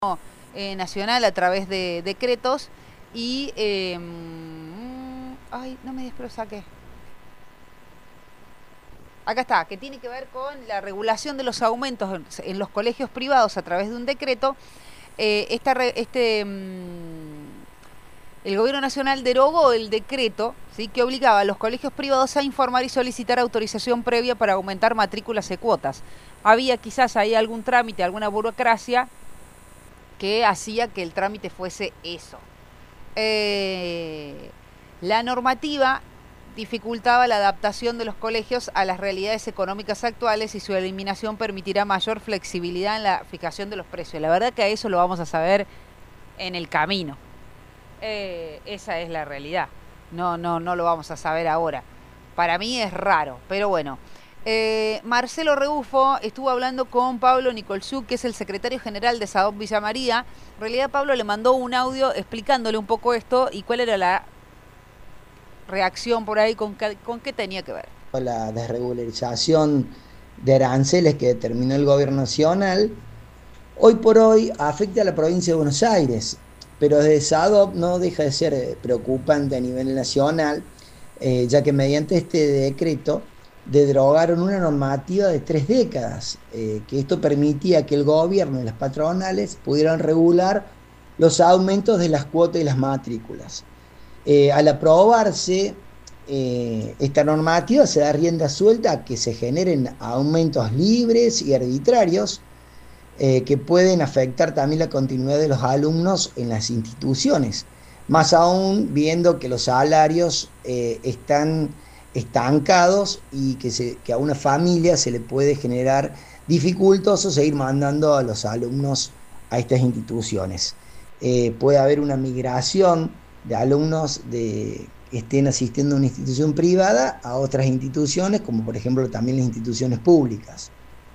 nacional a través de decretos y ay, no me des, saqué. Acá está, que tiene que ver con la regulación de los aumentos en los colegios privados a través de un decreto. El Gobierno Nacional derogó el decreto, ¿sí?, que obligaba a los colegios privados a informar y solicitar autorización previa para aumentar matrículas y cuotas. Había quizás ahí algún trámite, alguna burocracia que hacía que el trámite fuese eso. La normativa dificultaba la adaptación de los colegios a las realidades económicas actuales y su eliminación permitirá mayor flexibilidad en la fijación de los precios. La verdad que a eso lo vamos a saber en el camino. Esa es la realidad. No lo vamos a saber ahora. Para mí es raro, pero bueno. Marcelo Rebufo estuvo hablando con Pablo Nicolzuk, que es el secretario general de SADOP Villa María. En realidad Pablo le mandó un audio explicándole un poco esto y cuál era la reacción por ahí, con qué tenía que ver. La desregularización de aranceles que determinó el gobierno nacional, hoy por hoy afecta a la provincia de Buenos Aires, pero desde SADOP no deja de ser preocupante a nivel nacional, ya que mediante este decreto derogaron una normativa de 3 décadas, que esto permitía que el gobierno y las patronales pudieran regular los aumentos de las cuotas y las matrículas. Al aprobarse esta normativa, se da rienda suelta a que se generen aumentos libres y arbitrarios, que pueden afectar también la continuidad de los alumnos en las instituciones, más aún viendo que los salarios están estancados y que a una familia se le puede generar dificultoso seguir mandando a los alumnos a estas instituciones. Puede haber una migración de alumnos que estén asistiendo a una institución privada a otras instituciones, como por ejemplo también las instituciones públicas.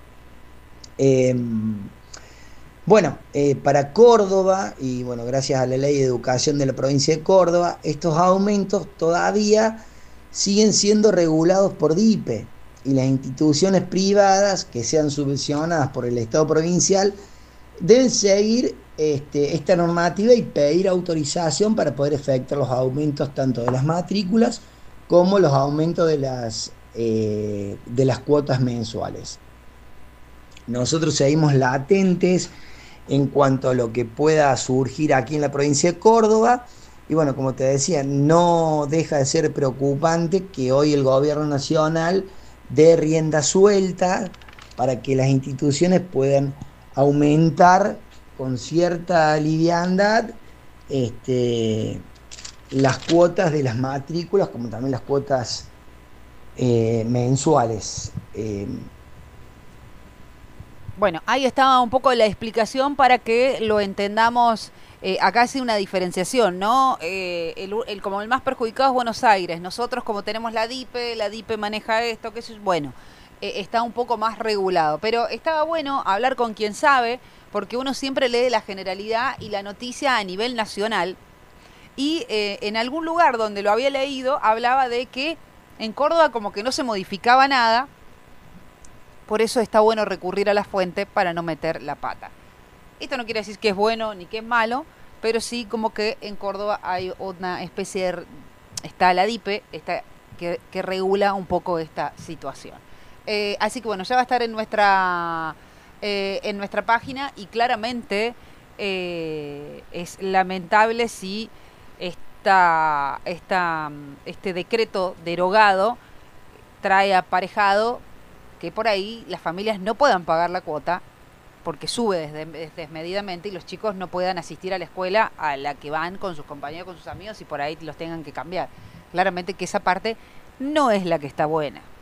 Bueno, para Córdoba, y bueno, gracias a la Ley de Educación de la provincia de Córdoba, estos aumentos todavía siguen siendo regulados por DIPE, y las instituciones privadas que sean subvencionadas por el Estado provincial deben seguir esta normativa y pedir autorización para poder efectuar los aumentos tanto de las matrículas como los aumentos de las cuotas mensuales. Nosotros seguimos latentes en cuanto a lo que pueda surgir aquí en la provincia de Córdoba. Y bueno, como te decía, no deja de ser preocupante que hoy el gobierno nacional dé rienda suelta para que las instituciones puedan aumentar con cierta liviandad las cuotas de las matrículas, como también las cuotas mensuales. Bueno, ahí estaba un poco la explicación para que lo entendamos. Acá hace una diferenciación, ¿no? Como el más perjudicado es Buenos Aires. Nosotros, como tenemos la DIPE maneja esto, que es bueno, está un poco más regulado. Pero estaba bueno hablar con quien sabe, porque uno siempre lee la generalidad y la noticia a nivel nacional. Y en algún lugar donde lo había leído, hablaba de que en Córdoba como que no se modificaba nada. Por eso está bueno recurrir a la fuente para no meter la pata. Esto no quiere decir que es bueno ni que es malo, pero sí como que en Córdoba hay una especie de... Está la DIPE, que regula un poco esta situación. Así que bueno, ya va a estar en nuestra página, y claramente es lamentable si este decreto derogado trae aparejado que por ahí las familias no puedan pagar la cuota porque sube desmedidamente y los chicos no puedan asistir a la escuela a la que van con sus compañeros, con sus amigos, y por ahí los tengan que cambiar. Claramente que esa parte no es la que está buena.